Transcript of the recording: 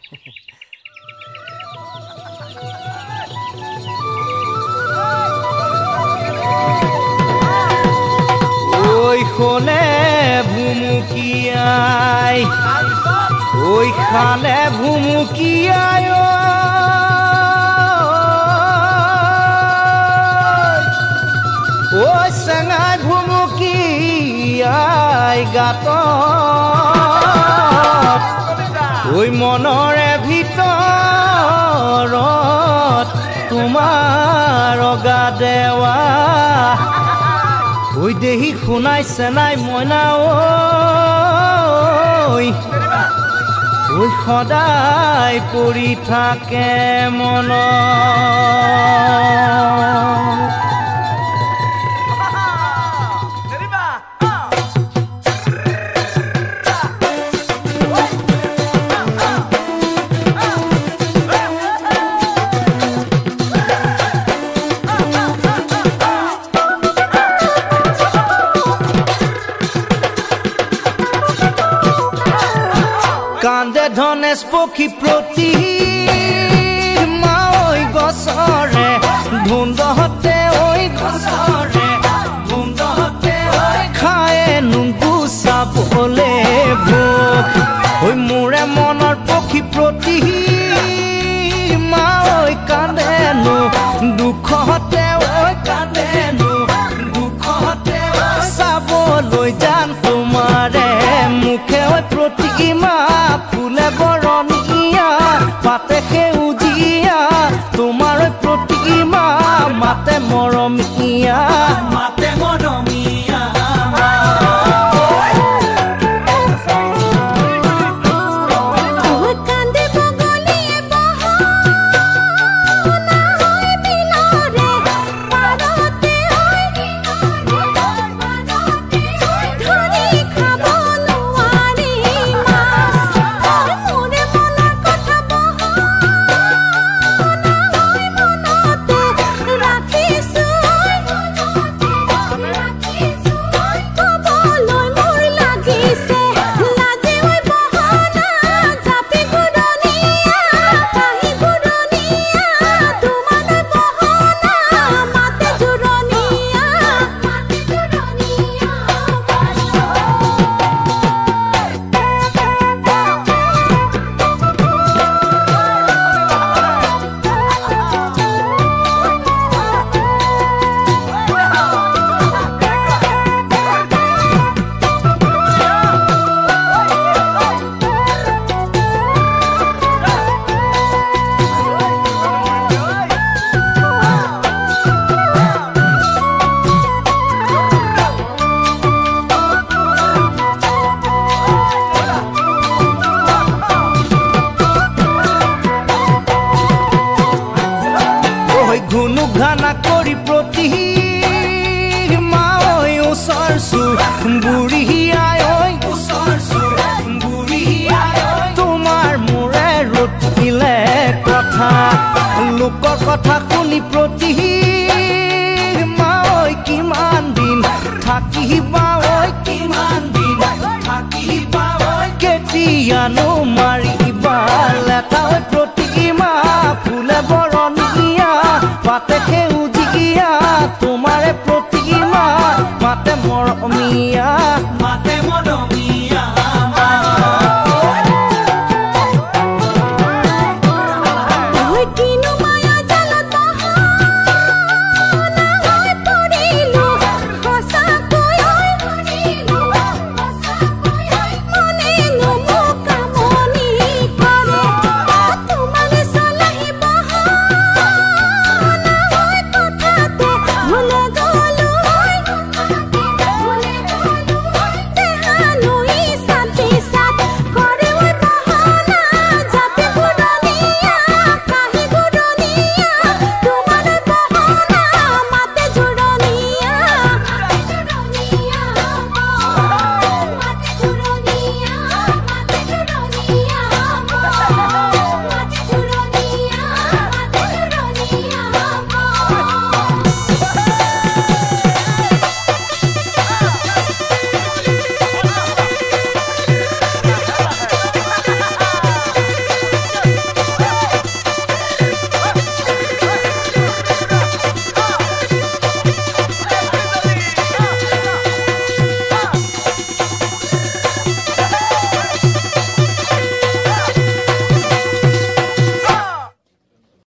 ঐ খনে ভুমুকিয়াই ঐ খানে ভুমুকিয়াই ঐ চেঙাই ভুমুকিয়াই গাত ঐ মনৰে ভিতৰত তোমাৰ অগা দেৱা ঐ দেহি শুনাইছে নাই মইনা ঐ সদায় পৰি থাকে মন কান্দে ধনেশ পক্ষী প্ৰতি মাঐ গছৰে ধুন্দহতে ঐ গছৰে ধুন্দহতে ঐ খায়ে নুংগু চাবলে ভোক ঐ মোৰে মনৰ পক্ষী প্ৰতি মাঐ কান্দেনো দুখতে ঐ কান্দেনো দুখতে চাবলৈ যান তোমাৰে মুখে ঐ প্ৰতিমা ফুলে বৰণীয়া পাতে সেউজীয়া তোমাৰ প্ৰতিমা মাতে মৰমীয়া মাতে মৰমীয়া ঘানা কৰি প্ৰতি মাঐ ওচৰছো বুঢ়ীয়াই ওচৰছো বুঢ়ীয়াই তোমাৰ মোৰে ৰুটিলে কথা লোকৰ কথা শুনি প্ৰতি মাঐ কিমান দিন থাকিবা ঐ কিমান দিন থাকিবা ঐ কেতিয়ানো